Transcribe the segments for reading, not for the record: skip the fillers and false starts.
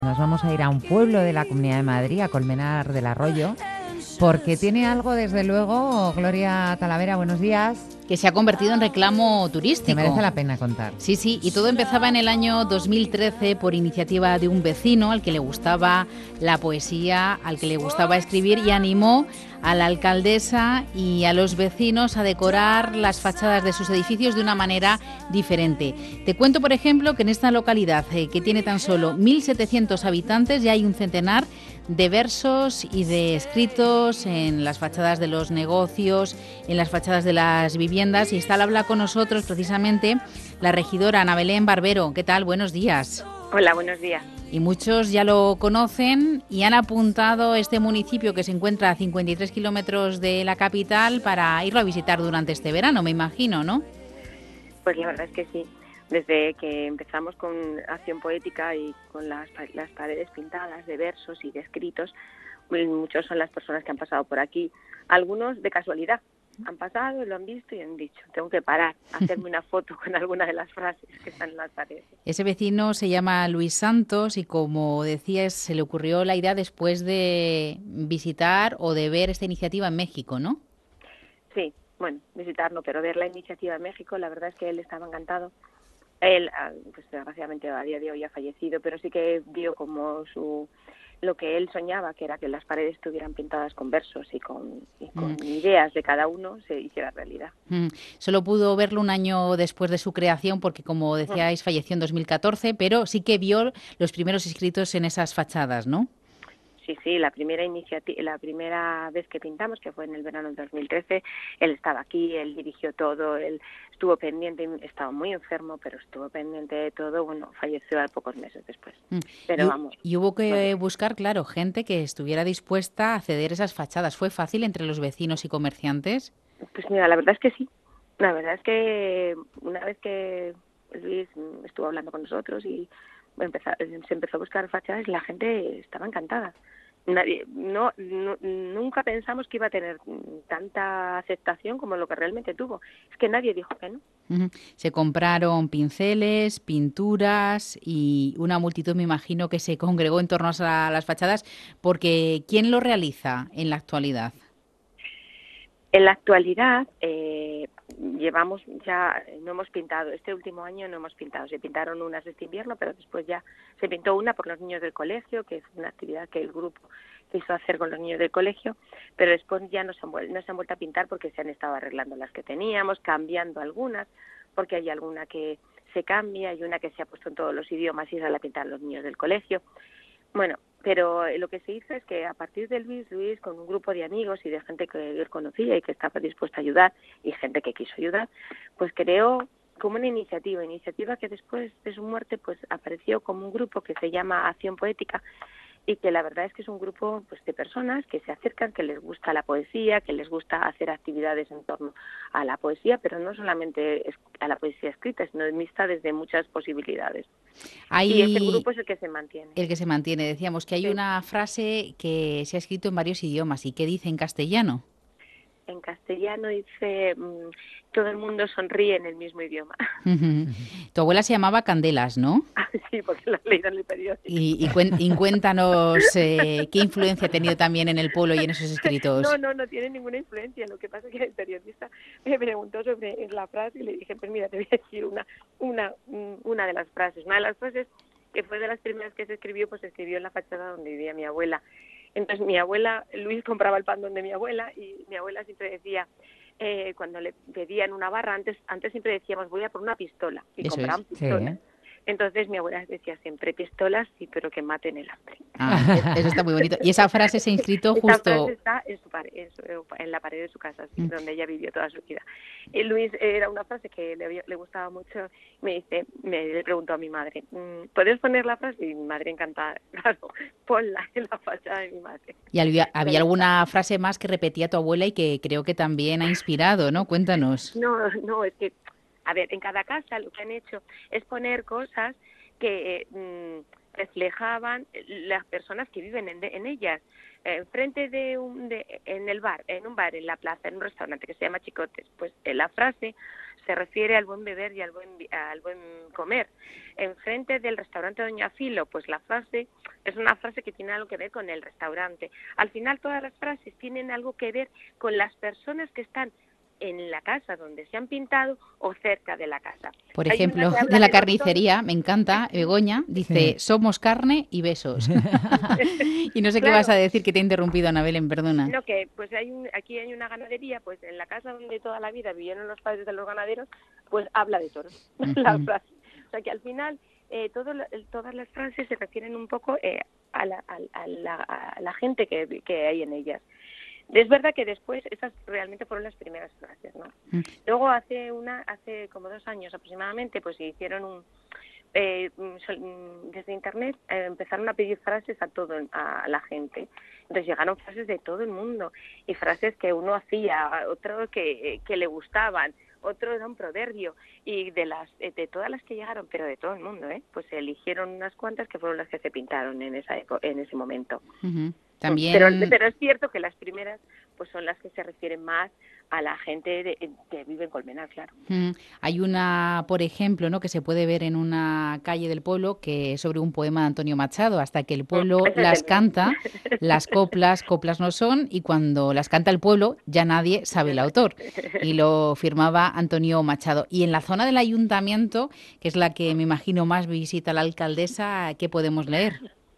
Nos vamos a ir a un pueblo de la Comunidad de Madrid, a Colmenar del Arroyo, porque tiene algo, desde luego, Gloria Talavera, buenos días, que se ha convertido en reclamo que merece turístico. la pena contar. Sí, y todo empezaba en el año 2013 por iniciativa de un vecino al que le gustaba la poesía, al que le gustaba escribir, y animó a la alcaldesa y a los vecinos a decorar las fachadas de sus edificios de una manera diferente. Te cuento, por ejemplo, que en esta localidad, que tiene tan solo 1.700 habitantes, ya hay un centenar de versos y de escritos en las fachadas de los negocios, en las fachadas de las viviendas, y está al habla con nosotros precisamente la regidora Ana Belén Barbero. ¿Qué tal? Buenos días. Hola, buenos días. Y muchos ya lo conocen y han apuntado este municipio, que se encuentra a 53 kilómetros de la capital, para irlo a visitar durante este verano, me imagino, ¿no? Pues la verdad es que sí. Desde que empezamos con acción poética y con las paredes pintadas de versos y de escritos, muchos son las personas que han pasado por aquí. Algunos de casualidad. Han pasado, lo han visto y han dicho, tengo que parar, hacerme una foto con alguna de las frases que están en las paredes. Ese vecino se llama Luis Santos y, como decías, se le ocurrió la idea después de visitar o de ver esta iniciativa en México, ¿no? Sí, bueno, visitar no, pero ver la iniciativa en México, la verdad es que él estaba encantado. Él, pues desgraciadamente a día de hoy ha fallecido, pero sí que vio como lo que él soñaba, que era que las paredes estuvieran pintadas con versos y con ideas de cada uno, se hiciera realidad. Solo pudo verlo un año después de su creación porque, como decíais, falleció en 2014, pero sí que vio los primeros escritos en esas fachadas, ¿no? Sí, la primera vez que pintamos, que fue en el verano del 2013, él estaba aquí, él dirigió todo, él estuvo pendiente, estaba muy enfermo, pero estuvo pendiente de todo. Bueno, falleció a pocos meses después. Pero vamos. Y hubo que buscar, claro, gente que estuviera dispuesta a ceder esas fachadas. ¿Fue fácil entre los vecinos y comerciantes? Pues mira, la verdad es que sí. La verdad es que una vez que Luis estuvo hablando con nosotros y se empezó a buscar fachadas, la gente estaba encantada. Nunca pensamos que iba a tener tanta aceptación como lo que realmente tuvo. Es que nadie dijo que no. Se compraron pinceles, pinturas y una multitud, me imagino, que se congregó en torno a las fachadas, porque ¿quién lo realiza en la actualidad? En la actualidad llevamos ya, no hemos pintado, este último año no hemos pintado, se pintaron unas este invierno, pero después ya se pintó una por los niños del colegio, que es una actividad que el grupo quiso hacer con los niños del colegio, pero después ya no se han vuelto a pintar porque se han estado arreglando las que teníamos, cambiando algunas, porque hay alguna que se cambia, hay una que se ha puesto en todos los idiomas y esa la pintan los niños del colegio. Bueno, pero lo que se hizo es que a partir de Luis, con un grupo de amigos y de gente que él conocía y que estaba dispuesta a ayudar, y gente que quiso ayudar, pues creó como una iniciativa que después de su muerte pues apareció como un grupo que se llama Acción Poética, y que la verdad es que es un grupo pues de personas que se acercan, que les gusta la poesía, que les gusta hacer actividades en torno a la poesía, pero no solamente a la poesía escrita, sino de amistades de muchas posibilidades. Y este grupo es el que se mantiene. El que se mantiene. Decíamos que hay una frase que se ha escrito en varios idiomas. ¿Y qué dice en castellano? En castellano dice, todo el mundo sonríe en el mismo idioma. Tu abuela se llamaba Candelas, ¿no? Sí, porque lo he leído en el periódico. Y cuéntanos qué influencia ha tenido también en el pueblo y en esos escritos. No tiene ninguna influencia. Lo que pasa es que el periodista me preguntó sobre la frase y le dije, pues mira, te voy a decir una de las frases. Una de las frases que fue de las primeras que se escribió, pues se escribió en la fachada donde vivía mi abuela. Entonces mi abuela, Luis compraba el pan donde mi abuela, y mi abuela siempre decía, cuando le pedían una barra, antes siempre decíamos, voy a por una pistola, y compraban pistolas. Sí. Entonces mi abuela decía siempre, pistolas sí, pero que maten el hambre. Eso está muy bonito. Y esa frase se ha inscrito justo... Esa frase está en la pared de su casa, sí, donde ella vivió toda su vida. Y Luis, era una frase que le gustaba mucho. Le preguntó a mi madre, ¿puedes poner la frase? Y mi madre encantada, claro, ponla en la fachada de mi madre. Y había alguna frase más que repetía tu abuela y que creo que también ha inspirado, ¿no? Cuéntanos. No, es que, a ver, en cada casa lo que han hecho es poner cosas que reflejaban las personas que viven en ellas. Enfrente en el bar, en un bar, en la plaza, en un restaurante que se llama Chicotes, pues la frase se refiere al buen beber y al buen comer. Enfrente del restaurante Doña Filo, pues la frase es una frase que tiene algo que ver con el restaurante. Al final todas las frases tienen algo que ver con las personas que están en la casa donde se han pintado o cerca de la casa. Por ejemplo, de la carnicería, me encanta, Begoña, dice, somos carne y besos. Y no sé qué vas a decir, que te he interrumpido, Ana Belén, perdona. No, que pues aquí hay una ganadería, pues en la casa donde toda la vida vivieron los padres de los ganaderos, pues habla de toros, la frase. O sea que al final todas las frases se refieren un poco a la gente que hay en ellas. Es verdad que después esas realmente fueron las primeras frases, ¿no? Luego hace como 2 años aproximadamente, pues se hicieron desde internet empezaron a pedir frases a la gente. Entonces llegaron frases de todo el mundo y frases que uno hacía, otros que le gustaban, otro era un proverbio, y de todas las que llegaron, pero de todo el mundo, pues se eligieron unas cuantas que fueron las que se pintaron en ese momento. También... Pero es cierto que las primeras pues son las que se refieren más a la gente que vive en Colmenar, claro. Hay una, por ejemplo, ¿no?, que se puede ver en una calle del pueblo, que es sobre un poema de Antonio Machado: hasta que el pueblo las canta, las coplas no son, y cuando las canta el pueblo ya nadie sabe el autor. Y lo firmaba Antonio Machado. Y en la zona del ayuntamiento, que es la que me imagino más visita la alcaldesa, ¿qué podemos leer?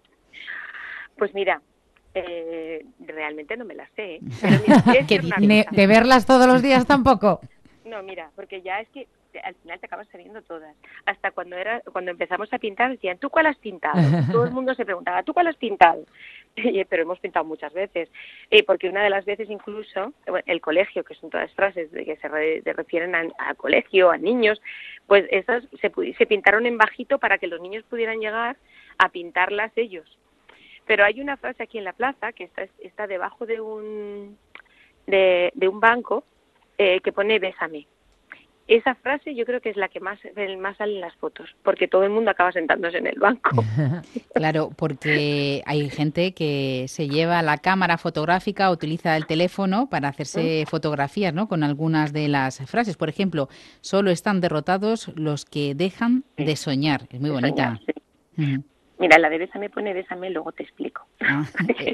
Pues mira, realmente no me las sé. Pero mira, ¿De verlas todos los días tampoco? No, mira, porque ya es que al final te acabas sabiendo todas. Hasta cuando empezamos a pintar decían, ¿tú cuál has pintado? Todo el mundo se preguntaba, ¿tú cuál has pintado? Pero hemos pintado muchas veces. Porque una de las veces incluso, el colegio, que son todas frases que se refieren a colegio, a niños, pues esas se pintaron en bajito para que los niños pudieran llegar a pintarlas ellos. Pero hay una frase aquí en la plaza que está debajo de un banco que pone bésame. Esa frase yo creo que es la que más sale en las fotos, porque todo el mundo acaba sentándose en el banco. Claro, porque hay gente que se lleva la cámara fotográfica, utiliza el teléfono para hacerse fotografías, ¿no?, con algunas de las frases. Por ejemplo, solo están derrotados los que dejan de soñar. Es muy bonita. Soñar, sí. Mira, la de bésame pone bésame, luego te explico. Que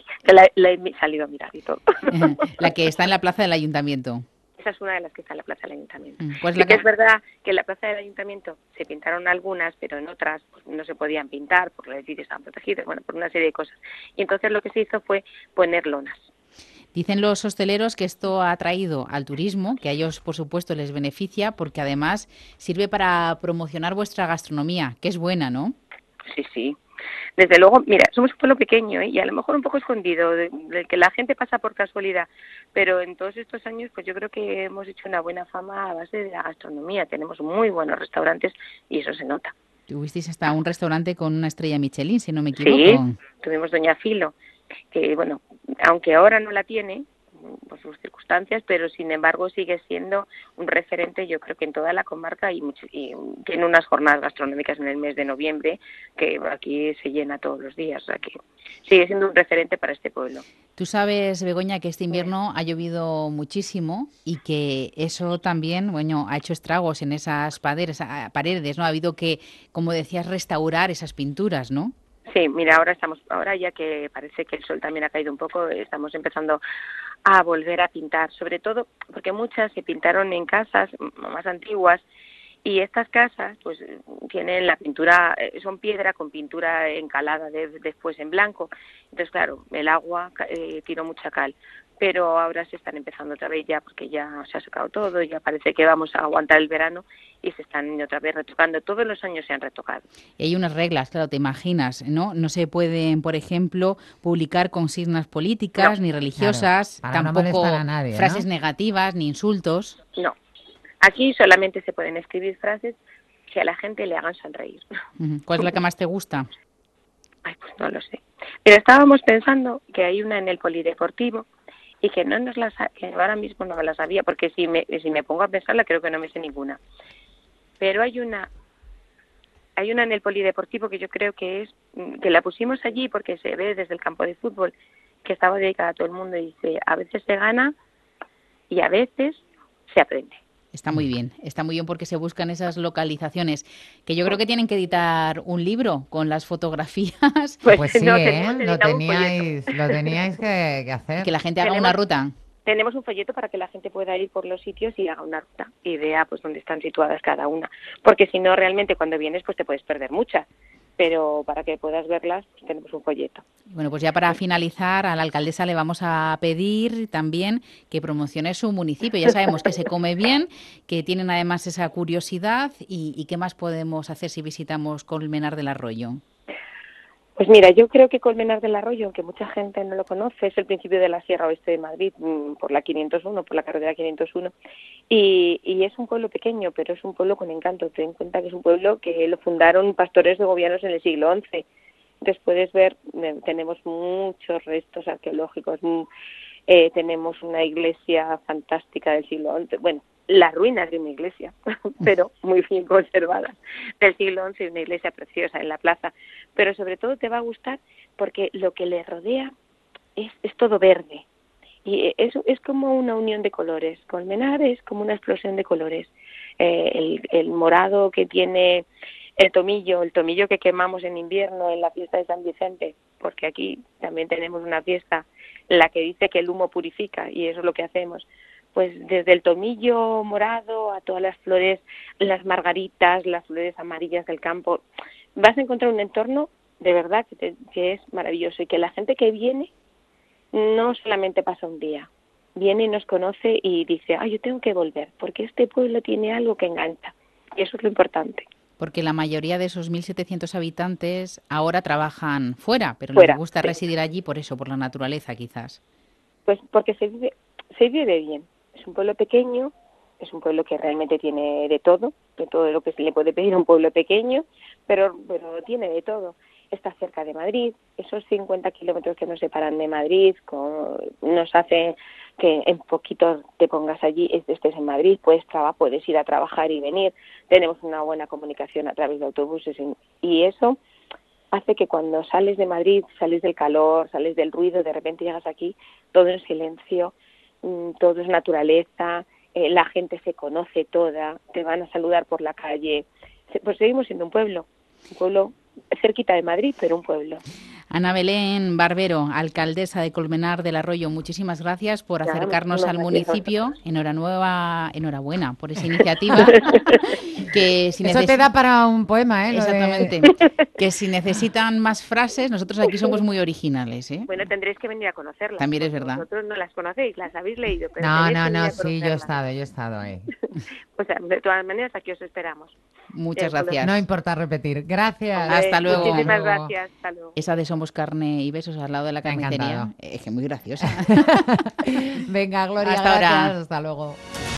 la he salido a mirar y todo. La que está en la plaza del ayuntamiento. Esa es una de las que está en la plaza del ayuntamiento. Pues sí que es verdad que en la plaza del ayuntamiento se pintaron algunas, pero en otras pues, no se podían pintar porque los edificios estaban protegidos, por una serie de cosas. Y entonces lo que se hizo fue poner lonas. Dicen los hosteleros que esto ha traído al turismo, que a ellos, por supuesto, les beneficia, porque además sirve para promocionar vuestra gastronomía, que es buena, ¿no? Sí. Desde luego, mira, somos un pueblo pequeño y a lo mejor un poco escondido, del que la gente pasa por casualidad, pero en todos estos años pues yo creo que hemos hecho una buena fama a base de la gastronomía. Tenemos muy buenos restaurantes y eso se nota. Tuvisteis hasta un restaurante con una estrella Michelin, si no me equivoco. Sí, tuvimos Doña Filo, que bueno, aunque ahora no la tiene por sus circunstancias, pero sin embargo sigue siendo un referente, yo creo que en toda la comarca, y tiene unas jornadas gastronómicas en el mes de noviembre que aquí se llena todos los días, o sea que sigue siendo un referente para este pueblo. Tú sabes, Begoña, que este invierno ha llovido muchísimo y que eso también, bueno, ha hecho estragos en esas paredes, ¿no? Ha habido que, como decías, restaurar esas pinturas, ¿no? Sí, mira, ahora ya que parece que el sol también ha caído un poco, estamos empezando a volver a pintar, sobre todo porque muchas se pintaron en casas más antiguas y estas casas pues tienen la pintura, son piedra con pintura encalada después en blanco, entonces claro, el agua tiró mucha cal, pero ahora se están empezando otra vez ya porque ya se ha secado todo, ya parece que vamos a aguantar el verano y se están otra vez retocando. Todos los años se han retocado. Y hay unas reglas, claro, te imaginas, ¿no? No se pueden, por ejemplo, publicar consignas políticas ni religiosas, claro, tampoco no molestar a nadie, frases ¿no? negativas ni insultos. No, aquí solamente se pueden escribir frases que a la gente le hagan sonreír. ¿Cuál es la que más te gusta? Ay, pues no lo sé. Pero estábamos pensando que hay una en el polideportivo y que que ahora mismo no me la sabía, porque si me pongo a pensarla creo que no me sé ninguna. Pero hay una hay una en el polideportivo que yo creo que la pusimos allí porque se ve desde el campo de fútbol, que estaba dedicada a todo el mundo, y dice, a veces se gana y a veces se aprende. Está muy bien porque se buscan esas localizaciones, que yo creo que tienen que editar un libro con las fotografías. Pues sí, no, lo teníais que hacer. Que la gente haga una ruta. Tenemos un folleto para que la gente pueda ir por los sitios y haga una ruta y vea pues dónde están situadas cada una, porque si no, realmente cuando vienes pues te puedes perder muchas, pero para que puedas verlas pues tenemos un folleto. Bueno, pues ya para finalizar, a la alcaldesa le vamos a pedir también que promocione su municipio. Ya sabemos que se come bien, que tienen además esa curiosidad y ¿qué más podemos hacer si visitamos Colmenar del Arroyo? Pues mira, yo creo que Colmenar del Arroyo, aunque mucha gente no lo conoce, es el principio de la Sierra Oeste de Madrid, por la 501, por la carretera 501, y es un pueblo pequeño, pero es un pueblo con encanto. Ten en cuenta que es un pueblo que lo fundaron pastores de gobiernos en el siglo XI. Entonces puedes ver, tenemos muchos restos arqueológicos, tenemos una iglesia fantástica del siglo XI, bueno, las ruinas de una iglesia, pero muy bien conservadas, del siglo XI, una iglesia preciosa en la plaza, pero sobre todo te va a gustar porque lo que le rodea es todo verde, y es como una unión de colores. Colmenar es como una explosión de colores, el morado que tiene el tomillo que quemamos en invierno en la fiesta de San Vicente, porque aquí también tenemos una fiesta en la que dice que el humo purifica, y eso es lo que hacemos. Pues desde el tomillo morado a todas las flores, las margaritas, las flores amarillas del campo, vas a encontrar un entorno de verdad que es maravilloso, y que la gente que viene no solamente pasa un día, viene y nos conoce y dice, yo tengo que volver, porque este pueblo tiene algo que engancha, y eso es lo importante. Porque la mayoría de esos 1.700 habitantes ahora trabajan fuera, pero Fuera, les gusta sí. residir allí por eso, por la naturaleza quizás. Pues porque se vive bien. Es un pueblo pequeño, es un pueblo que realmente tiene de todo lo que se le puede pedir a un pueblo pequeño, pero tiene de todo. Está cerca de Madrid, esos 50 kilómetros que nos separan de Madrid nos hace que en poquito te pongas allí, estés en Madrid, puedes ir a trabajar y venir. Tenemos una buena comunicación a través de autobuses, y eso hace que cuando sales de Madrid, sales del calor, sales del ruido, de repente llegas aquí, todo en silencio, todo es naturaleza, la gente se conoce toda, te van a saludar por la calle. Pues seguimos siendo un pueblo cerquita de Madrid, pero un pueblo. Ana Belén Barbero, alcaldesa de Colmenar del Arroyo, muchísimas gracias por acercarnos al municipio. Enhorabuena por esa iniciativa. Eso te da para un poema, ¿eh? Exactamente. Que si necesitan más frases, nosotros aquí somos muy originales, ¿eh? Bueno, tendréis que venir a conocerlas. También es verdad. Vosotros no las conocéis, las habéis leído. Pero no, sí, yo he estado ahí. O sea, de todas maneras, aquí os esperamos. Muchas gracias. No importa repetir. Gracias. Hombre, hasta luego. Muchísimas gracias. Hasta luego. Esa de Somos Carne y Besos al lado de la carnicería. Es que muy graciosa. Venga, Gloria, hasta gracias. ahora. Hasta luego.